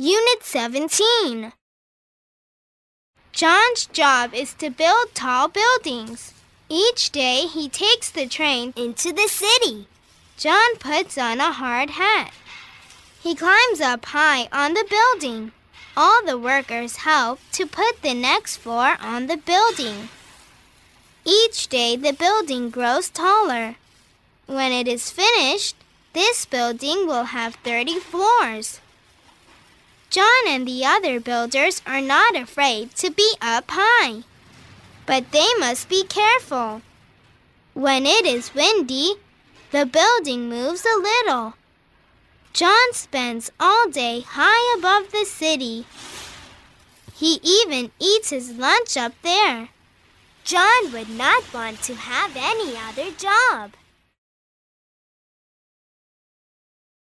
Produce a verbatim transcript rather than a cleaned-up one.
Unit seventeen. John's job is to build tall buildings. Each day he takes the train into the city. John puts on a hard hat. He climbs up high on the building. All the workers help to put the next floor on the building. Each day the building grows taller. When it is finished, this building will have thirty floors. John and the other builders are not afraid to be up high, but they must be careful. When it is windy, the building moves a little. John spends all day high above the city. He even eats his lunch up there. John would not want to have any other job.